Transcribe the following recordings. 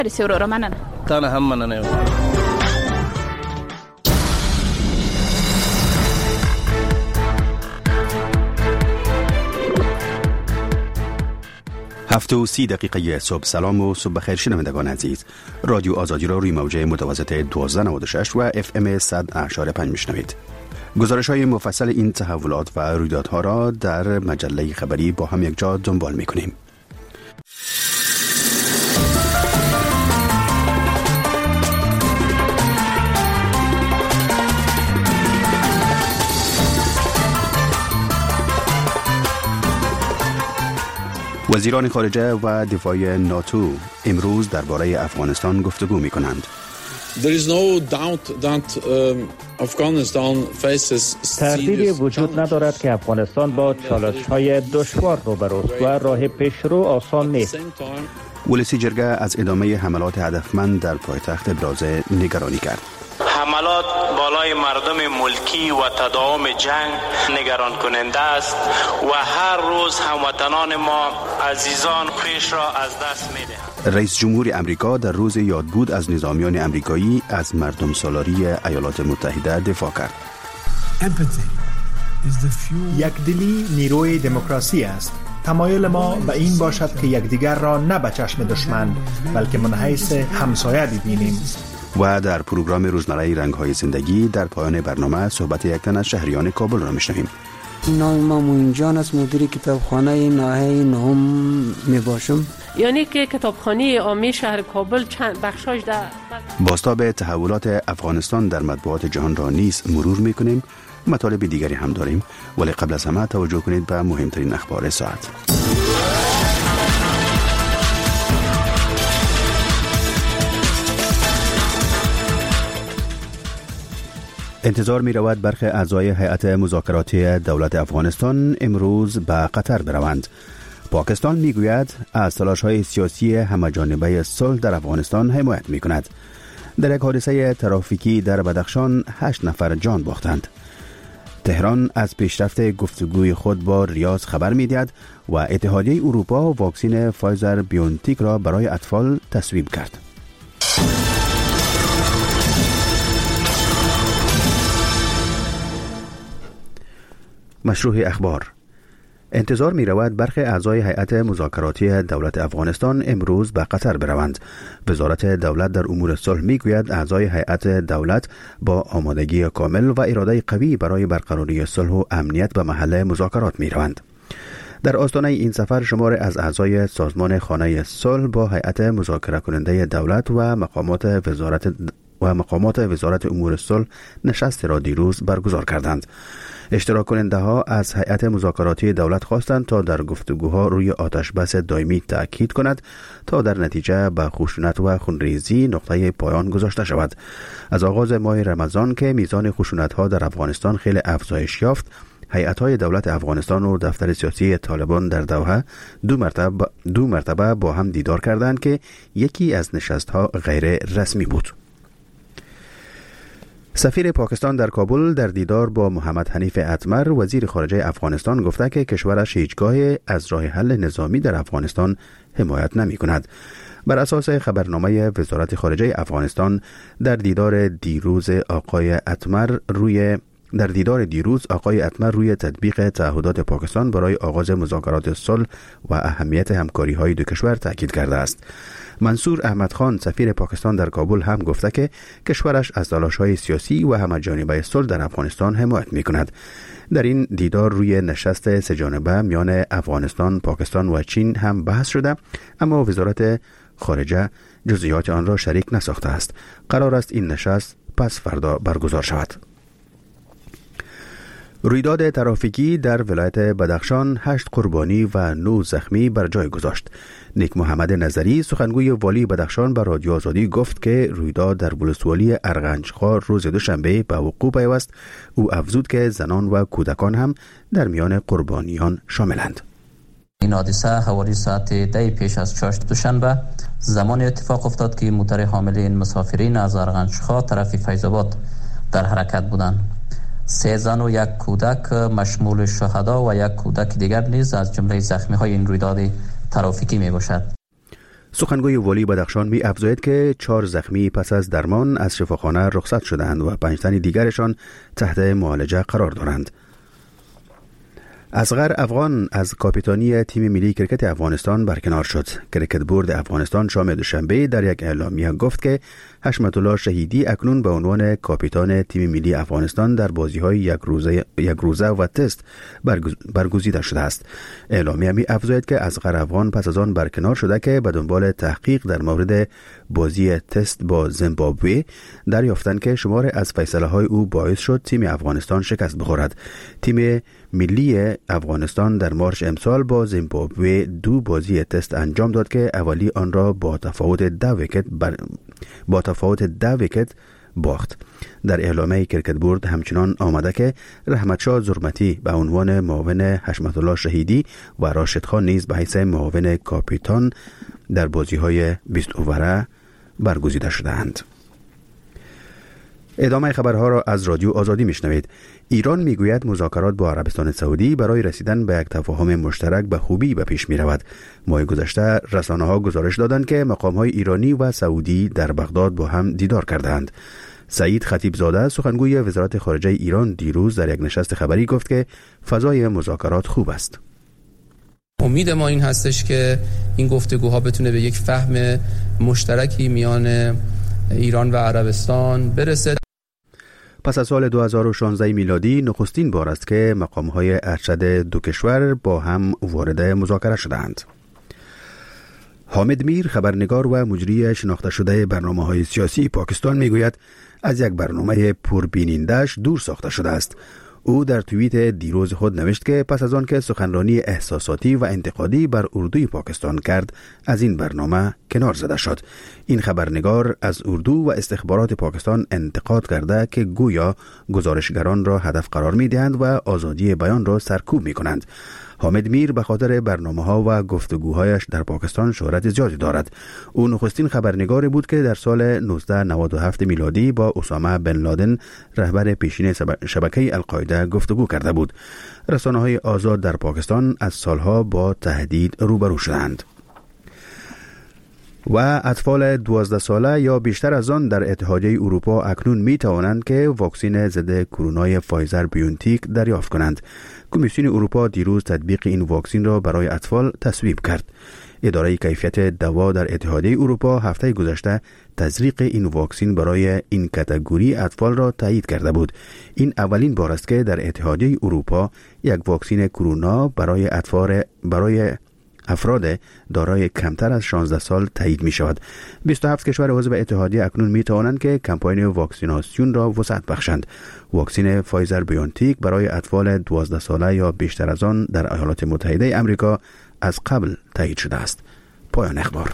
رسیور منن تنه هم منن 7:30 صبح. سلام و صبح بخیر شنوندگان عزیز. رادیو آزادی را روی موجه متوسط 1296 و FM 100.5 میشنوید. گزارش‌های مفصل این تحولات و رویدادها را در مجله خبری با هم یک جا دنبال می‌کنیم. وزیران خارجه و دفاع ناتو امروز درباره افغانستان گفتگو می‌کنند. تردیدی وجود ندارد که افغانستان با چالش‌های دشوار روبروست و راه پیشرو آسان نیست. ولسی جرگه از ادامه حملات هدفمند در پایتخت ابراز نگرانی کرد. حملات بالای مردم ملکی و تداوم جنگ نگران کننده است و هر روز هموطنان ما عزیزان خویش را از دست می‌دهند. رئیس جمهور امریکا در روز یادبود از نظامیان امریکایی از مردم سالاری ایالات متحده دفاع کرد. یکدلی نیروی دموکراسی است. تمایل ما به این باشد که یکدیگر را نه به چشم دشمن بلکه من حیث همسایه ببینیم. و در پروگرام روزمره رنگ‌های زندگی در پایان برنامه صحبت یک تن از شهریان کابل را می‌شنویم. نام ما موین جان است، مدیر کتابخانه ناحیه نهم میباشم. یعنی که کتابخانه عامی شهر کابل چند بخشاش در بازتاب تحولات افغانستان در مطبوعات جهان را نیز مرور می‌کنیم. مطالب دیگری هم داریم، ولی قبل از همه توجه کنید به مهمترین اخبار ساعت. انتظار می رود برخی اعضای هیئت مذاکراتی دولت افغانستان امروز به قطر بروند. پاکستان می گوید از تلاش‌های سیاسی همه‌جانبه صلح در افغانستان حمایت می کند. در یک حادثه ترافیکی در بدخشان 8 نفر جان باختند. تهران از پیشرفت گفتگوی خود با ریاض خبر می دهد و اتحادیه اروپا واکسن فایزر بیونتیک را برای اطفال تصویب کرد. مشروع اخبار. انتظار می رود برخی اعضای هیئت مذاکراتی دولت افغانستان امروز به قطر بروند. وزارت دولت در امور صلح می گوید اعضای هیئت دولت با آمادگی کامل و اراده قوی برای برقراری صلح و امنیت به محل مذاکرات می روند. در آستانه این سفر شمار از اعضای سازمان خانه صلح با هیئت مذاکره کننده دولت و مقامات وزارت امور صلح نشست را دیروز برگزار کردند. اشتراک کننده ها از هیئت مذاکراتی دولت خواستند تا در گفتگوها روی آتش بس دائمی تأکید کند تا در نتیجه به خشونت و خونریزی نقطه پایان گذاشته شود. از آغاز ماه رمضان که میزان خشونت ها در افغانستان خیلی افزایش یافت، هیئت‌های دولت افغانستان و دفتر سیاسی طالبان در دوحه دو مرتبه با هم دیدار کردند که یکی از نشست‌ها غیر رسمی بود. سفیر پاکستان در کابل در دیدار با محمد حنیف اتمر وزیر خارجه افغانستان گفته که کشورش هیچگاه از راه حل نظامی در افغانستان حمایت نمی کند. بر اساس خبرنامه وزارت خارجه افغانستان در دیدار دیروز آقای اتمر روی تطبیق تعهدات پاکستان برای آغاز مذاکرات صلح و اهمیت همکاری‌های دو کشور تاکید کرده است. منصور احمد خان سفیر پاکستان در کابل هم گفته که کشورش از تلاش‌های سیاسی و همه‌جانبه صلح در افغانستان حمایت می‌کند. در این دیدار روی نشست سه‌جانبه میان افغانستان، پاکستان و چین هم بحث شده، اما وزارت خارجه جزئیات آن را شریک نساخته است. قرار است این نشست پس فردا برگزار شود. رویداد ترافیکی در ولایت بدخشان 8 قربانی و 9 زخمی بر جای گذاشت. نیک محمد نظری سخنگوی والی بدخشان به رادیو آزادی گفت که رویداد در ولسوالی ارغنجخار روز دوشنبه به وقوع پیوست. او افزود که زنان و کودکان هم در میان قربانیان شاملند. این حادثه حوالی ساعت 10 پیش از چاشت دوشنبه زمان اتفاق افتاد که موتر حامل مسافرین از ارغنجخار طرف فیض‌آباد در حرکت بودند. 3 زن و 1 کودک مشمول شهدا و 1 کودک دیگر نیز از جمله زخمی های این رویداد ترافیکی می باشد. سخنگوی والی بدخشان می افزاید که 4 زخمی پس از درمان از شفاخانه رخصت شدند و 5 تن دیگرشان تحت معالجه قرار دارند. اصغر افغان از کاپیتانی تیم ملی کرکت افغانستان برکنار شد. کرکت بورد افغانستان شام دوشنبه در یک اعلامیه گفت که حشمت الله شهیدی اکنون به عنوان کاپیتان تیم ملی افغانستان در بازی‌های یک روزه و تست برگزیده شده است. اعلامیه می افزاید که اصغر افغان پس از آن برکنار شده که به دنبال تحقیق در مورد بازی تست با زیمبابوه دریافتند که شمار از فیصله‌های او باعث شد تیم افغانستان شکست بخورد. تیم ملی افغانستان در مارچ امسال با زیمبابوه 2 بازی تست انجام داد که اولی آن را با تفاوت 10 ویکت باخت. در اعلامیه کرکت بورد همچنان آمده که رحمتشاه زرمتی به عنوان معاون حشمت الله شهیدی و راشد خان نیز به حیث معاون کاپیتان در بازی‌های 20 اووره برگزیده شدند. ادامه خبرها را از رادیو آزادی میشنوید. ایران میگوید مذاکرات با عربستان سعودی برای رسیدن به یک تفاهم مشترک به خوبی به پیش میرود. ماه گذشته رسانه‌ها گزارش دادند که مقام‌های ایرانی و سعودی در بغداد با هم دیدار کردند. سعید خطیبزاده سخنگوی وزارت خارجه ایران دیروز در یک نشست خبری گفت که فضای مذاکرات خوب است. امید ما این هستش که این گفتگوها بتونه به یک فهم مشترکی میان ایران و عربستان برسه. پس از سال 2016 میلادی نخستین بار است که مقام‌های ارشد دو کشور با هم وارد مذاکره شدند. حامد میر خبرنگار و مجری شناخته شده برنامه‌های سیاسی پاکستان میگوید از یک برنامه پربیننده‌اش دور ساخته شده است. او در توییت دیروز خود نوشت که پس از آن که سخنرانی احساساتی و انتقادی بر اردوی پاکستان کرد از این برنامه کنار زده شد. این خبرنگار از اردو و استخبارات پاکستان انتقاد کرده که گویا گزارشگران را هدف قرار می دهند و آزادی بیان را سرکوب می کنند. حامد میر به خاطر برنامه‌ها و گفتگوهایش در پاکستان شهرت زیادی دارد. او نخستین خبرنگاری بود که در سال 1997 میلادی با اسامه بن لادن رهبر پیشین شبکه القاعده گفتگو کرده بود. رسانه‌های آزاد در پاکستان از سالها با تهدید روبرو شدند. و اطفال 12 ساله یا بیشتر از آن در اتحادیه اروپا اکنون می توانند که واکسن ضد کرونا فایزر بیونتیک دریافت کنند. کمیسیون اروپا دیروز تطبیق این واکسن را برای اطفال تصویب کرد. اداره کیفیت دوا در اتحادیه اروپا هفته گذشته تزریق این واکسن برای این کاتگوری اطفال را تایید کرده بود. این اولین بار است که در اتحادیه اروپا یک واکسن کرونا برای افراد دارای کمتر از 16 سال تایید می شود. 27 کشور عضو اتحادیه اکنون می توانند که کمپاین واکسیناسیون را وسعت بخشند. واکسن فایزر بیونتیک برای اطفال 12 ساله یا بیشتر از آن در ایالات متحده آمریکا از قبل تایید شده است. پایان اخبار.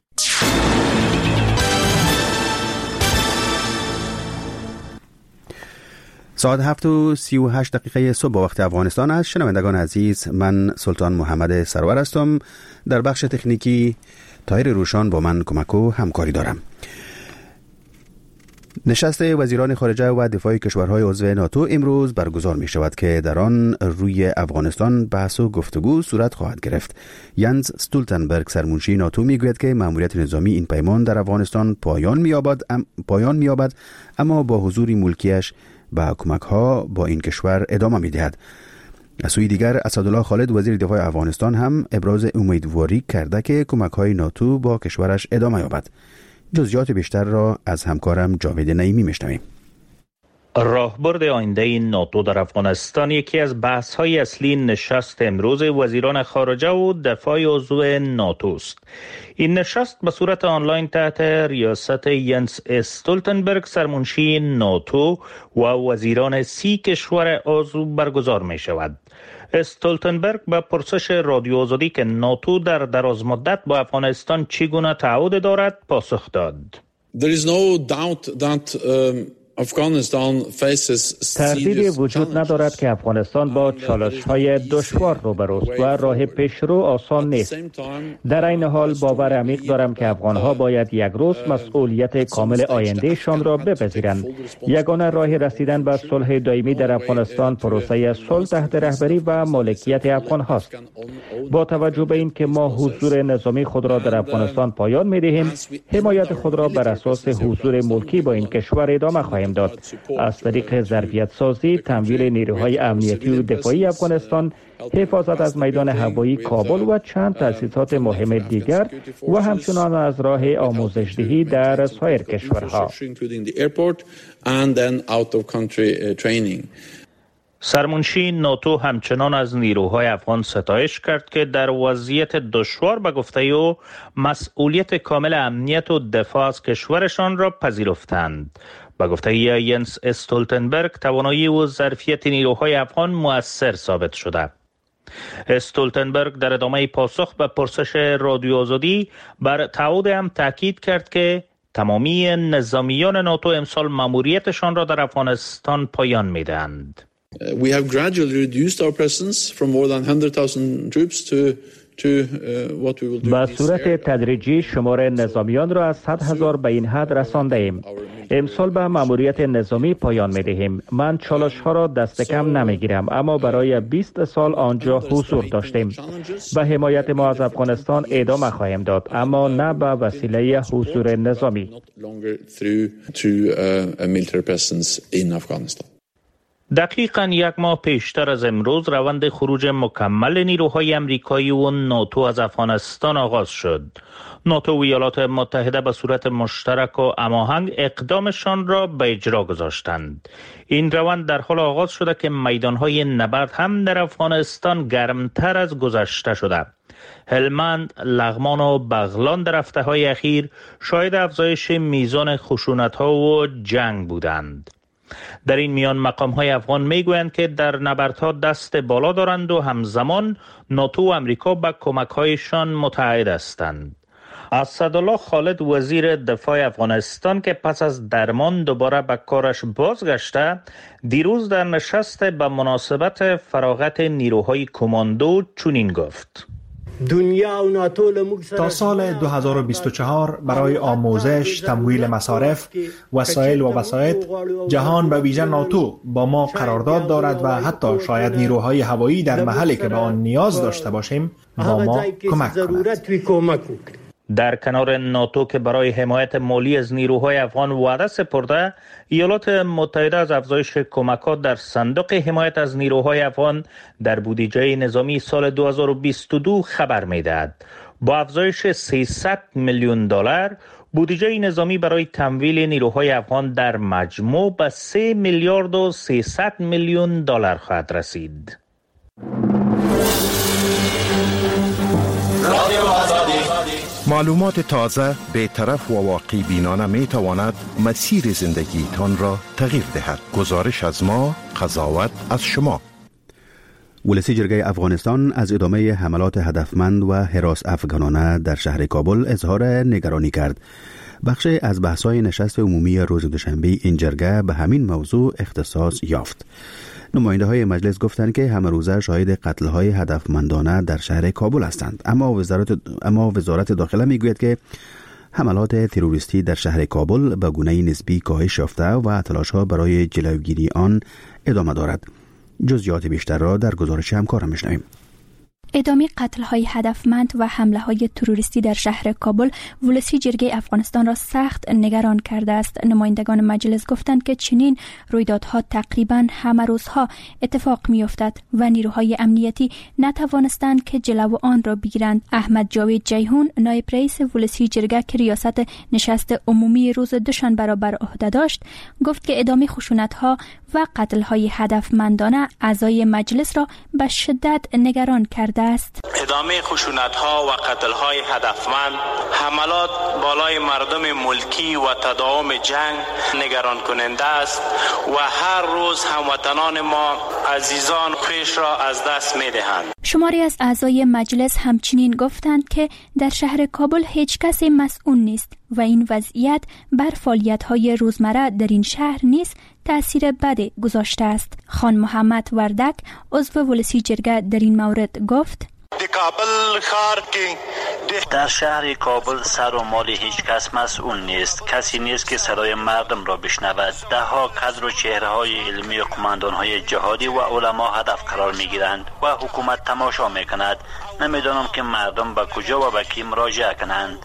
ساعت 7:38 صبح با وقت افغانستان است. شنوندگان عزیز، من سلطان محمد سرور هستم. در بخش تکنیکی طاهر روشان با من کمک و همکاری دارم. نشست وزیران خارجه و دفاع کشورهای عضو ناتو امروز برگزار می شود که در آن روی افغانستان بحث و گفتگو صورت خواهد گرفت. ینز استولتنبرگ سرمنشی ناتو می گوید که مأموریت نظامی این پیمان در افغانستان پایان می یابد اما با حضور ملکیش با کمک‌ها با این کشور ادامه می‌دهد. از سوی دیگر اسدالله خالد وزیر دفاع افغانستان هم ابراز امیدواری کرده که کمک‌های ناتو با کشورش ادامه یابد. جزئیات بیشتر را از همکارم جاوید نعیمی میشنویم. راهبرد آینده ناتو در افغانستان یکی از بحث‌های اصلی نشست امروز وزیران خارجه و دفاع عضو ناتو است. این نشست به صورت آنلاین تحت ریاست ینس استولتنبرگ سرمنشی ناتو و وزیران 30 کشور عضو برگزار می شود. استولتنبرگ به پرسش رادیو آزادی که ناتو در دراز مدت با افغانستان چگونه تعهد دارد پاسخ داد. There is no doubt that تردیدی وجود ندارد که افغانستان با چالش‌های دشوار روبروست و راه پیشرو آسان نیست. در این حال باور عمیق دارم که افغان‌ها باید یک روز مسئولیت کامل آیندهشان را بپذیرند. یگانه راه رسیدن به صلح دائمی در افغانستان پروسه صلح تحت رهبری و مالکیت افغان‌هاست. با توجه به اینکه ما حضور نظامی خود را در افغانستان پایان می‌دهیم، حمایت خود را بر اساس حضور ملکی با این کشور ادامه خواهیم داد. از طریق ظرفیت سازی، تمویل نیروهای امنیتی و دفاعی افغانستان، حفاظت از میدان هوایی کابل و چند تأسیسات مهم دیگر و همچنان از راه آموزش‌دهی در سایر کشورها. سرمنشی ناتو همچنان از نیروهای افغان ستایش کرد که در وضعیت دشوار به گفته او مسئولیت کامل امنیت و دفاع از کشورشان را پذیرفتند. به گفته ینس استولتنبرگ توانایی و ظرفیت نیروهای افغان مؤثر ثابت شده. استولتنبرگ در ادامه پاسخ به پرسش رادیو آزادی بر تعهد هم تاکید کرد که تمامی نظامیان ناتو امسال مأموریتشان را در افغانستان پایان می‌دهند. We have gradually reduced our presence from more than 100,000 troops to به صورت تدریجی شمار نظامیان را از 100,000 به این حد رسانده ایم. امسال به مأموریت نظامی پایان می دهیم. من چالش ها را دست کم نمی گیرم، اما برای 20 سال آنجا حضور داشتیم. به حمایت ما از افغانستان ادامه خواهیم داد، اما نه به وسیله حضور نظامی. دقیقاً یک ماه پیشتر از امروز روند خروج مکمل نیروهای امریکایی و ناتو از افغانستان آغاز شد. ناتو و ایالات متحده به صورت مشترک و هماهنگ اقدامشان را به اجرا گذاشتند. این روند در حال آغاز شده که میدانهای نبرد هم در افغانستان گرمتر از گذشته شده. هلمند، لغمان و بغلان در هفته‌های اخیر شاهد افزایش میزان خشونت‌ها و جنگ بودند. در این میان مقام‌های افغان میگویند که در نبردها دست بالا دارند و همزمان ناتو و امریکا به کمک‌هایشان متعهد هستند. اسدالله خالد وزیر دفاع افغانستان که پس از درمان دوباره به کارش بازگشته، دیروز در نشست به مناسبت فراغت نیروهای کماندو چنین گفت: تا سال 2024 برای آموزش، تمویل مصارف، وسایل و وسایط، جهان به ویژه ناتو با ما قرارداد دارد و حتی شاید نیروهای هوایی در محلی که به آن نیاز داشته باشیم با ما کمک کند. در کنار ناتو که برای حمایت مالی از نیروهای افغان وعده سپرده، ایالات متحده از افزایش کمکات در صندوق حمایت از نیروهای افغان در بودجه نظامی سال 2022 خبر می‌دهد. با افزایش 300 میلیون دلار، بودجه نظامی برای تمویل نیروهای افغان در مجموع به 3 میلیارد و 300 میلیون دلار خواهد رسید. معلومات تازه، بی‌طرف و واقعی بینانه می تواند مسیر زندگیتان را تغییر دهد. گزارش از ما، قضاوت از شما. ولسی جرگه افغانستان از ادامه حملات هدفمند و هراس افغانانه در شهر کابل اظهار نگرانی کرد. بخشی از بحث‌های نشست عمومی روز دوشنبه این جرگه به همین موضوع اختصاص یافت. نماینده های مجلس گفتند که همه روزه شاهد قتل‌های هدفمندانه در شهر کابل هستند، اما وزارت داخله میگوید که حملات تروریستی در شهر کابل به گونه نسبی کاهش یافته و تلاش‌ها برای جلوگیری آن ادامه دارد. جزئیات بیشتر را در گزارش همکارم میشنویم. ادامه قتل‌های هدفمند و حمله‌های تروریستی در شهر کابل ولسی جرگه افغانستان را سخت نگران کرده است. نمایندگان مجلس گفتند که چنین رویدادها تقریباً همه روزها اتفاق می‌افتد و نیروهای امنیتی نتوانستند که جلو آن را بگیرند. احمد جاوید جیهون، نایب رئیس ولسی جرگه که ریاست نشست عمومی روز دوشنبه را بر عهده داشت، گفت که ادامه خشونت‌ها و قتل‌های هدفمندانه اعضای مجلس را به شدت نگران کرده است. ادامه خشونت‌ها و قتل‌های هدفمند، حملات بالای مردم ملکی و تداوم جنگ نگران کننده است و هر روز هموطنان ما عزیزان خویش را از دست می دهند. شماری از اعضای مجلس همچنین گفتند که در شهر کابل هیچ کسی مسئول نیست و این وضعیت بر فعالیت‌های روزمره در این شهر نیز تأثیر بدی گذاشته است. خان محمد وردک عضو ولسی جرگه در این مورد گفت: در شهر کابل سر و مال هیچ کس مسئول نیست. کسی نیست که صدای مردم را بشنود. ده ها کادر و چهره های علمی قماندان های جهادی و علما هدف قرار می گیرند و حکومت تماشا می کند. نمیدانم که مردم به کجا و به کی مراجعه کنند.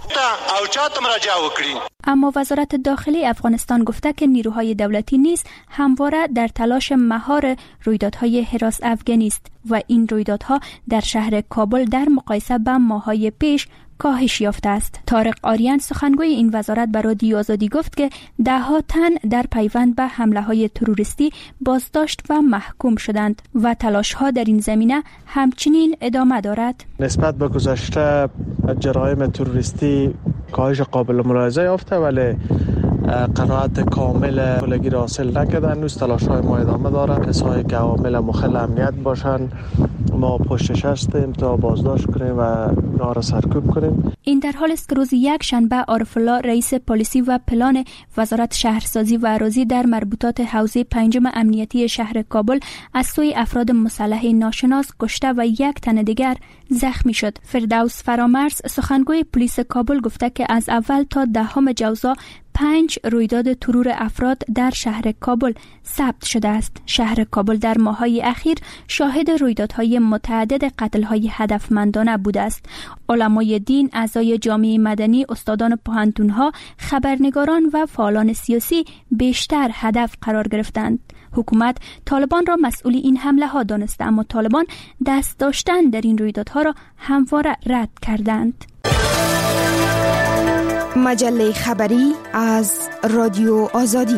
اما وزارت داخلی افغانستان گفته که نیروهای دولتی نیز همواره در تلاش مهار رویدادهای هراس افغانی است و این رویدادها در شهر کابل در مقایسه با ماه‌های پیش کاهش یافته است. طارق آریان سخنگوی این وزارت به رادیو آزادی گفت که ده‌ها تن در پیوند به حمله‌های تروریستی بازداشت و محکوم شدند و تلاش‌ها در این زمینه همچنین ادامه دارد. نسبت به گذشته جرایم تروریستی کاهش قابل ملاحظه یافته، ولی قناعت کامل کلگی را حاصل نکردن. هنوز تلاش‌های ما ادامه دارد. کسایی که عوامل مخل امنیت باشند ما پشتش هستیم تا بازداشت کنیم و اونا را سرکوب کنیم. این در حال است که روز یک شنبه عارف الله رئیس پلیسی و پلان وزارت شهرسازی و اراضی در مربوطات حوزه پنجم امنیتی شهر کابل از سوی افراد مسلح ناشناس کشته و یک تن دیگر زخمی شد. فردوس فرامرز سخنگوی پلیس کابل گفته که از اول تا 10 جوزا 5 رویداد ترور افراد در شهر کابل ثبت شده است. شهر کابل در ماه‌های اخیر شاهد رویدادهای متعدد قتل‌های هدفمندانه بوده است. علمای دین، اعضای جامعه مدنی، استادان پوهنتون‌ها، خبرنگاران و فعالان سیاسی بیشتر هدف قرار گرفتند. حکومت طالبان را مسئول این حمله ها دانسته، اما طالبان دست داشتن در این رویدادها را همواره رد کردند. مجله خبری از رادیو آزادی.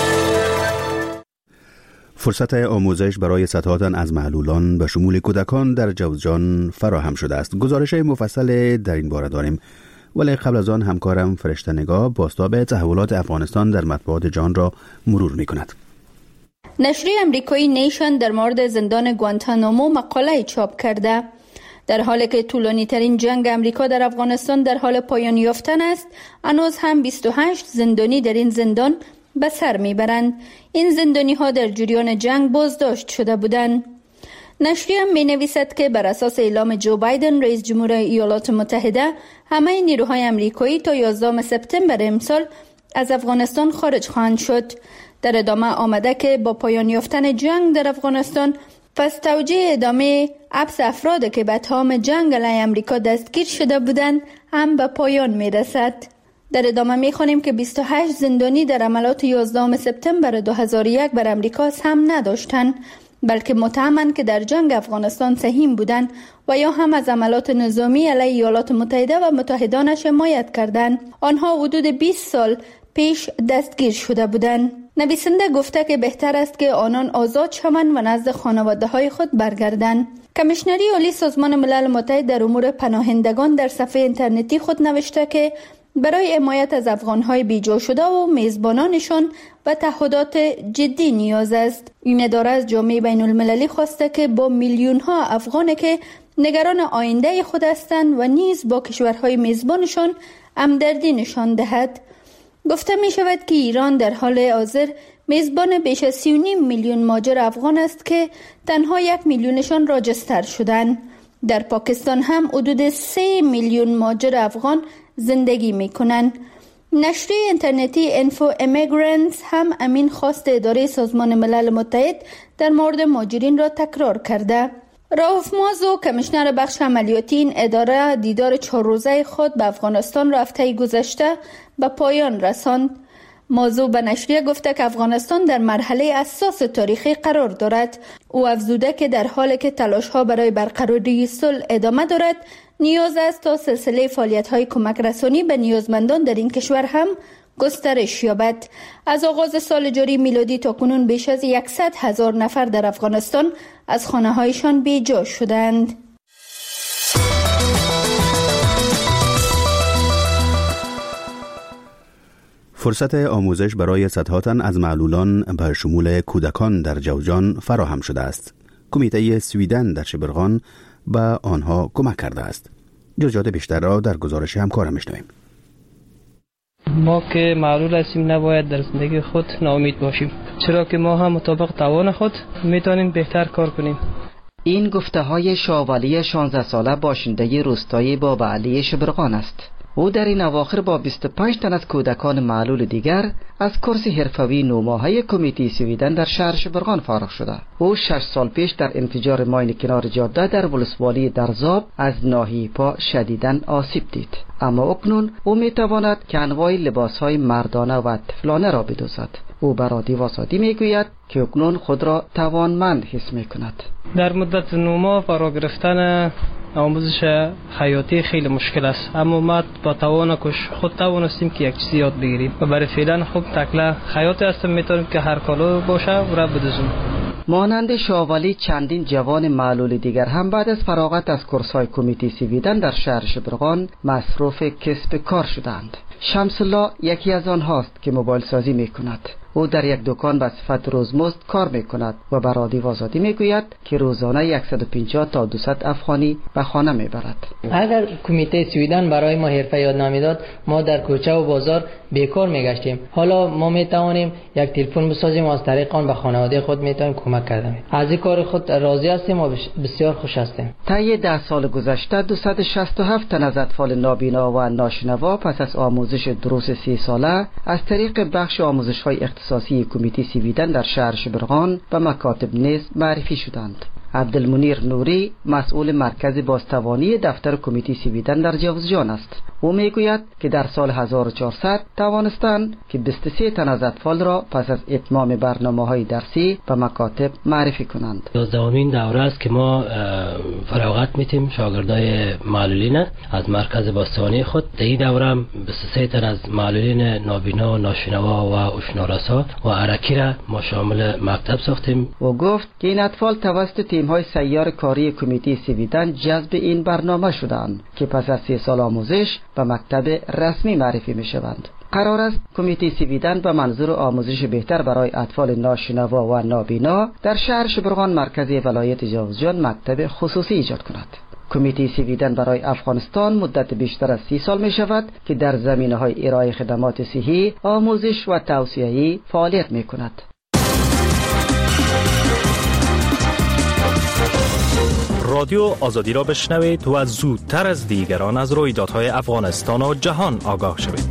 فرصت آموزش برای صدها تن از معلولان به شمول کودکان در جوزجان فراهم شده است. گزارش مفصل در این باره داریم، ولی قبل از آن همکارم فرشته نگاه بازتاب تحولات افغانستان در مطبوعات جهان را مرور می کند. نشریه امریکایی نیشن در مورد زندان گوانتانامو مقاله چاپ کرده. در حالی که طولانی ترین جنگ امریکا در افغانستان در حال پایان یافتن است، هنوز هم 28 زندانی در این زندان به سر میبرند. این زندانی ها در جریان جنگ بازداشت شده بودند. نشریه می نویسد که بر اساس اعلام جو بایدن رئیس جمهور ایالات متحده، همه نیروهای امریکایی تا 11 سپتامبر امسال از افغانستان خارج خواهند شد. در ادامه آمده که با پایان یافتن جنگ در افغانستان، پس توجیه ادامه حبس افراد که به تمام جنگ علیه امریکا دستگیر شده بودند هم به پایان می رسد. در ادامه می خوانیم که 28 زندانی در عملات 11 سپتامبر 2001 بر امریکا سهم نداشتند، بلکه متهمند که در جنگ افغانستان سهیم بودند و یا هم از عملات نظامی علیه ایالات متحده و متحدانش حمایت کردند. آنها حدود 20 سال پیش دستگیر شده بودند. نویسنده گفته که بهتر است که آنان آزاد شوند و نزد خانواده های خود برگردند. کمیشنری عالی سازمان ملل متحد در امور پناهندگان در صفحه اینترنتی خود نوشته که برای حمایت از افغان‌های بیجا شده و میزبانانشان و تعهدات جدی نیاز است. این اداره از جامعه بین المللی خواسته که با میلیون‌ها افغانی که نگران آینده خود هستند و نیز با کشورهای میزبانشان همدردی نشان دهد. گفته می شود که ایران در حال حاضر میزبان بیش از 3.5 میلیون مهاجر افغان است که تنها 1 میلیونشان راجستر شدند. در پاکستان هم حدود 3 میلیون مهاجر افغان زندگی می کنند. نشریه اینترنتی انفو امیگرنتس هم امین خواست اداره سازمان ملل متحد در مورد مهاجرین را تکرار کرده. رئوف مازو کمیشنر بخش عملیاتی این اداره دیدار 4 روزه خود به افغانستان را هفته گذشته به پایان رساند. مازو به نشریه گفته که افغانستان در مرحله حساس تاریخی قرار دارد. او افزوده که در حالی که تلاش‌ها برای برقراری صلح ادامه دارد، نیاز است تا سلسله فعالیت‌های کمک رسانی به نیازمندان در این کشور هم گسترش یابد. از آغاز سال جاری میلادی تا کنون بیش از 100,000 نفر در افغانستان از خانه‌هایشان بیجا شدند. فرصت آموزش برای صدها تن از معلولان به شمول کودکان در جوزجان فراهم شده است. کمیته سویدن در شبرغان به آنها کمک کرده است. جزئیات بیشتر را در گزارش همکارم میشنویم. ما که معلول هستیم نباید در زندگی خود ناامید باشیم، چرا که ما هم مطابق توان خود میتونیم بهتر کار کنیم. این گفته های شاولی 16 ساله باشنده روستای بابا علی شبرغان است. او در این اواخر با 25 تن از کودکان معلول دیگر از کورس حرفوی 9 ماهه کمیته سویدن در شهر شبرغان فارغ شده. او 6 سال پیش در انفجار ماین کنار جاده در ولسوالی درزاب از ناحیه پا شدیداً آسیب دید، اما اکنون او میتواند که انواع لباسهای مردانه و طفلانه را بدوزد. او بر رادیو آزادی میگوید که اکنون خود را توانمند حس میکند. در مدت 9 ماه فرا گرفتن آموزش حیاتی خیلی مشکل است، اما ما با توان خود توانستیم که یک چیزی یاد بگیریم و برای فعلا خوب تکله حیاتی هستم میتونیم که هر کالو باشه و را بدوزیم. مانند شاولی چندین جوان معلول دیگر هم بعد از فراغت از کورس‌های کمیته سویدن در شهر شبرغان مصروف کسب کار شدند. شمس الله یکی از آنهاست که موبایل سازی میکند. او در یک دکان به صفت روزمزد کار میکند و به رادیو آزادی میگوید که روزانه 150 تا 200 افغانی به خانه میبرد. اگر کمیته سویدن برای ما حرفه یاد نمیداد، ما در کوچه و بازار بیکار میگشتیم. حالا ما میتوانیم یک تلفن بسازیم و از طریق آن به خانواده خود میتونیم کمک کردیم. از این کار خود راضی هستیم و بسیار خوش هستیم. طی 10 سال گذشته 267 تن از اطفال نابینا و ناشنوا پس از آموزش دروس 3 ساله از طریق بخش آموزش‌های اختصاصی کمیته سویدن در شهر شبرغان به مکاتب نیز معرفی شدند. عبدالمنیر نوری مسئول مرکز بازتوانی دفتر کمیته سویدن در جوزجان است. او میگوید که در سال 1400 توانستند که 23 تن از اطفال را پس از اتمام برنامه‌های درسی به مکاتب معرفی کنند. 12مین دوره است که ما فراغت میتیم شاگردای معلولین از مرکز بازتوانی خود. در این دوره 23 تن از معلولین نابینا و ناشنوا و اشنارسا و عرکی را ما شامل مکتب ساختیم. او گفت که این اطفال توسط تیم‌های سیار کاری کمیته سویدن جذب این برنامه شدند که پس از 3 سال آموزش به مکتب رسمی معرفی می‌شوند. قرار است کمیته سویدن به منظور آموزش بهتر برای اطفال ناشنوا و نابینا در شهر شبرغان مرکزی ولایت جوزجان مکتب خصوصی ایجاد کند. کمیته سویدن برای افغانستان مدت بیشتر از 30 سال می شود که در زمینه‌های ارائه خدمات صحی، آموزش و توسعه‌ای فعالیت می کند. رادیو آزادی را بشنوید و زودتر از دیگران از رویدادهای افغانستان و جهان آگاه شوید.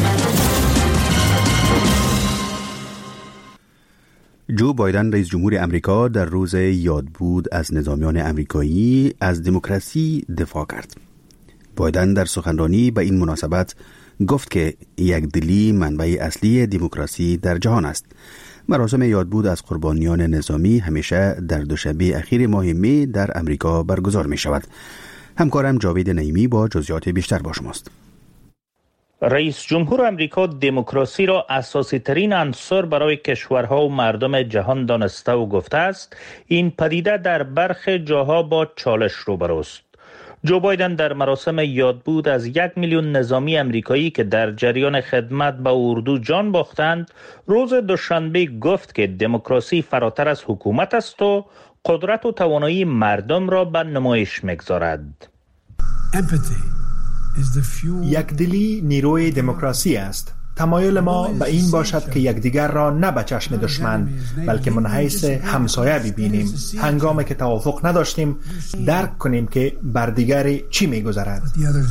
جو بایدن رئیس جمهور امریکا در روز یادبود از نظامیان امریکایی از دموکراسی دفاع کرد. بایدن در سخنرانی به این مناسبت گفت که یکدلی منبع اصلی دموکراسی در جهان است. مراسم یادبود از قربانیان نظامی همیشه در دوشنبه اخیر ماه می در امریکا برگزار می شود. همکارم جاوید نعیمی با جزئیات بیشتر با شماست. رئیس جمهور امریکا دموکراسی را اساسی ترین عنصر برای کشورها و مردم جهان دانسته و گفته است. این پدیده در برخی جاها با چالش روبروست. جو بایدن در مراسم یادبود از 1 میلیون نظامی امریکایی که در جریان خدمت به اردو جان باختند، روز دوشنبه گفت که دموکراسی فراتر از حکومت است و قدرت و توانایی مردم را به نمایش می‌گذارد. یکدلی نیروی دموکراسی است. تمایل ما به این باشد که یکدیگر را نه به چشم دشمن بلکه من حیث همسایه ببینیم. هنگامی که توافق نداشتیم درک کنیم که بر دیگری چی می‌گذرد.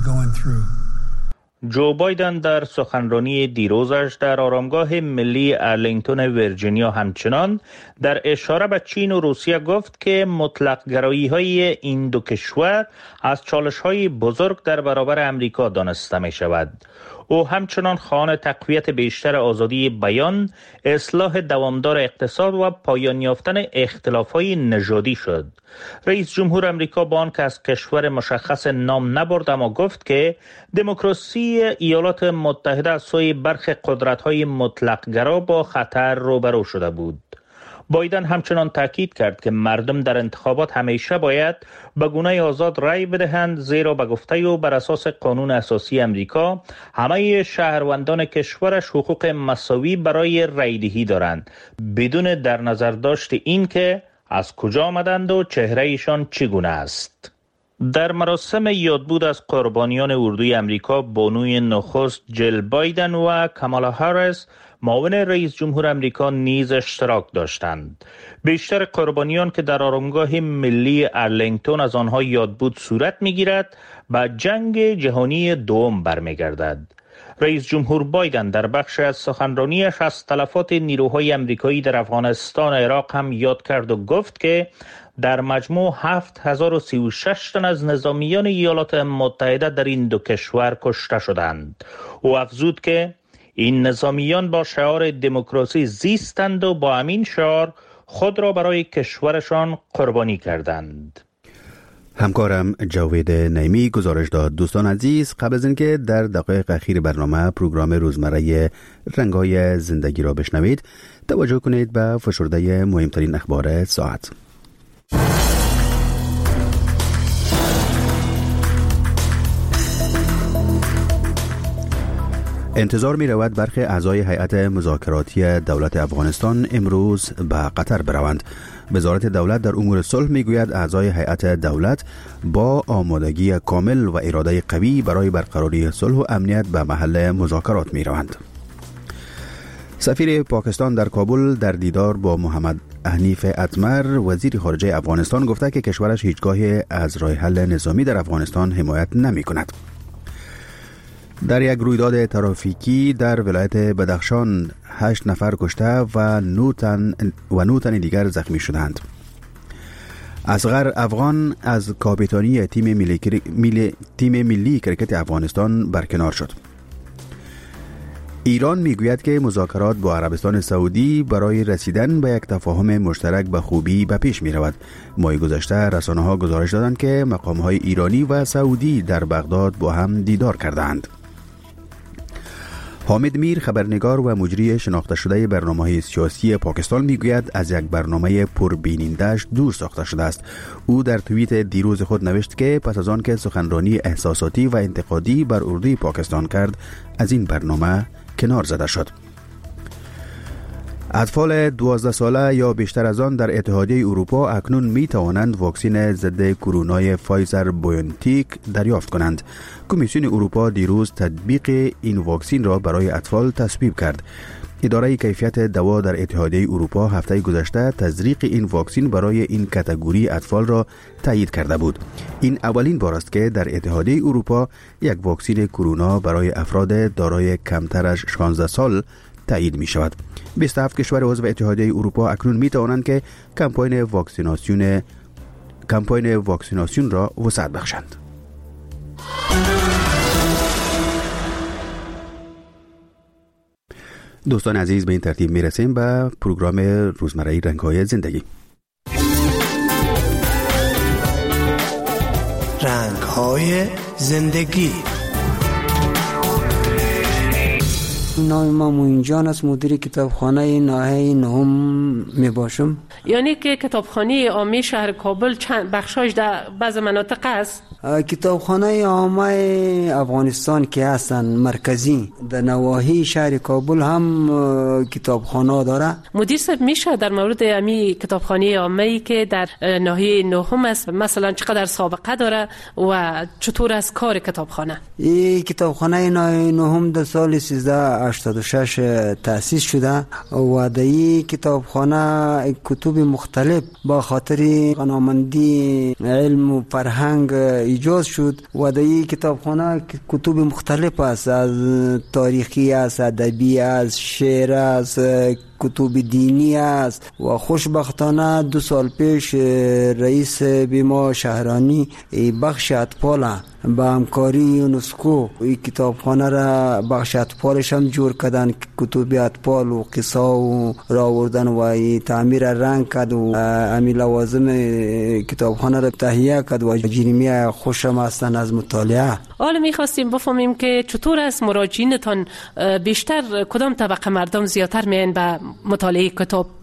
جو بایدن در سخنرانی دیروزش در آرامگاه ملی ارلینگتون ویرجینیا همچنان در اشاره به چین و روسیه گفت که مطلق گرایی های این دو کشور از چالش های بزرگ در برابر امریکا دانسته می شود. او همچنان خواهان تقویت بیشتر آزادی بیان، اصلاح دوامدار اقتصاد و پایان یافتن اختلاف‌های نژادی شد. رئیس جمهور امریکا با آنکه از کشور مشخص نام نبرد اما گفت که دموکراسی ایالات متحده از سوی برخی قدرت‌های مطلق گرا با خطر روبرو شده بود. بایدن همچنان تاکید کرد که مردم در انتخابات همیشه باید به گونه آزاد رای بدهند، زیرا به گفته او بر اساس قانون اساسی امریکا همه شهروندان کشورش حقوق مساوی برای رای دهی دارند، بدون در نظر داشت این که از کجا آمدند و چهره ایشان چگونه است. در مراسم یادبود از قربانیان اردوی امریکا، بانوی نخست جل بایدن و کامالا هاریس معاون رئیس جمهور امریکا نیز اشتراک داشتند. بیشتر قربانیان که در آرامگاه ملی ارلینگتون از آنها یادبود صورت می‌گیرد، به جنگ جهانی دوم برمیگردد. رئیس جمهور بایدن در بخش از سخنرانیش از تلفات نیروهای امریکایی در افغانستان و عراق هم یاد کرد و گفت که در مجموع 7036 تن از نظامیان ایالات متحده در این دو کشور کشته شدند. او افزود که این نظامیان با شعار دموکراسی زیستند و با همین شعار خود را برای کشورشان قربانی کردند. همکارم جاوید نعیمی گزارش داد. دوستان عزیز، قبل از اینکه در دقایق اخیر برنامه پروگرام روزمره رنگ‌های زندگی را بشنوید، توجه کنید به فشرده مهمترین اخبار ساعت. انتظار می رود برخی اعضای هیئت مذاکراتی دولت افغانستان امروز به قطر بروند. وزارت دولت در امور صلح می گوید اعضای هیئت دولت با آمادگی کامل و اراده قوی برای برقراری صلح و امنیت به محل مذاکرات می روند. سفیر پاکستان در کابل در دیدار با محمد حنیف اتمر وزیر خارجه افغانستان گفته که کشورش هیچگاهی از راه حل نظامی در افغانستان حمایت نمی کند. در یک رویداد ترافیکی در ولایت بدخشان 8 نفر کشته و 9 تن دیگر زخمی شدند. اصغر افغان از کاپیتانی تیم ملی کرکت افغانستان برکنار شد. ایران میگوید که مذاکرات با عربستان سعودی برای رسیدن به یک تفاهم مشترک به خوبی به پیش می رود. ماه گذشته رسانه‌ها گزارش دادند که مقام‌های ایرانی و سعودی در بغداد با هم دیدار کردند. حامد میر، خبرنگار و مجری شناخته شده برنامه‌های سیاسی پاکستان، میگوید از یک برنامه پربیننده‌اش دور ساخته شده است. او در توییت دیروز خود نوشت که پس از آن که سخنرانی احساساتی و انتقادی بر اردوی پاکستان کرد، از این برنامه کنار زده شد. اطفال 12 ساله یا بیشتر از آن در اتحادیه اروپا اکنون می توانند واکسن ضد کرونای فایزر بایونتیک دریافت کنند. کمیسیون اروپا دیروز تطبیق این واکسن را برای اطفال تصویب کرد. اداره کیفیت دوا در اتحادیه اروپا هفته گذشته تزریق این واکسن برای این کاتگوری اطفال را تایید کرده بود. این اولین بار است که در اتحادیه اروپا یک واکسن کرونا برای افراد دارای کمتر از 16 سال تایید می شود. 27 کشور عضو اتحادیه اروپا اکنون می توانند که کمپاین واکسیناسیون را وسعت بخشند. دوستان عزیز، به این ترتیب می رسیم به پروگرام روزمره رنگ‌های زندگی. رنگ‌های زندگی. نام ما موین جان است، مدیر کتابخانه ناحیه نهم می باشم. یعنی که کتابخانه عامه شهر کابل چند بخشایش در بعض مناطق است؟ کتابخانه عامه افغانستان که هستن مرکزی در نواحی شهر کابل هم کتابخانه داره. مدیر صاحب میشه در مورد امی کتابخانه عامه که در ناحیه نهم است مثلا چقدر سابقه داره و چطور است کار کتابخانه؟ این کتابخانه ناحیه نهم در سال 1386 تأسیس شده و در این کتابخانه کتب مختلف با خاطر غنامندی علم و فرهنگ ایجاد شد و در این کتابخانه کتب مختلف است، از تاریخی است، ادبی است، شعر است، کتب دینی است و خوشبختانه 2 سال پیش رئیس بیما شهرانی بخش اطفال با همکاری یونسکو این کتابخانه را بخش اطفالش هم جور کردن، کتب اطفال و قصه و را آوردن و تعمیر رنگ کرد و امی لوازم کتابخانه را تهیه کرد و جریمی خوشم هستن از مطالعه. حالا میخواستیم بفهمیم که چطور است مراجعینتان بیشتر کدام طبقه مردم زیادتر میان به مطالعه کتاب؟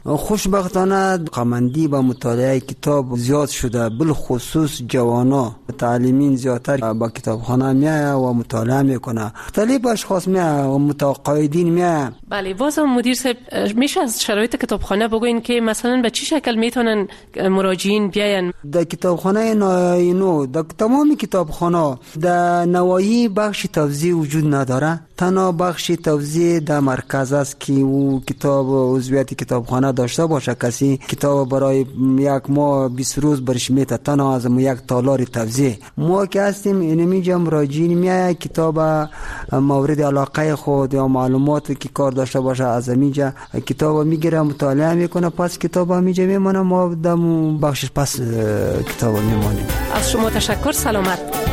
خوشبختانه قامندی با مطالعه کتاب زیاد شده، بالخصوص جوانا تعلیمین زیادتر با کتابخانه میایه و مطالعه میکنه، مختلف اشخاص میایه و متقاعدین میایه. بله، باز مدیر صاحب میشه از شرایط کتابخانه بگوین که مثلا به چه شکل میتونن مراجعین بیاین؟ در کتابخانه نو در تمام کتابخانه در نواحی بخش توزیع وجود نداره، تنها بخش توزیع در مرکز است که او کتاب عضویت کتابخانه داشته باشه. کسی کتاب برای یک ماه 20 روز برش میته، تنها از یک تالار توزیع. ما که هستیم اینمیجا مراجعین میایه کتاب مورد علاقه خود یا معلوماتی که کار داشته باشه از اینجا کتاب میگیره، مطالعه میکنه، پس کتاب اینجا میمونه، ما در بخش پس کتاب میمونیم. از شما تشکر، سلامت.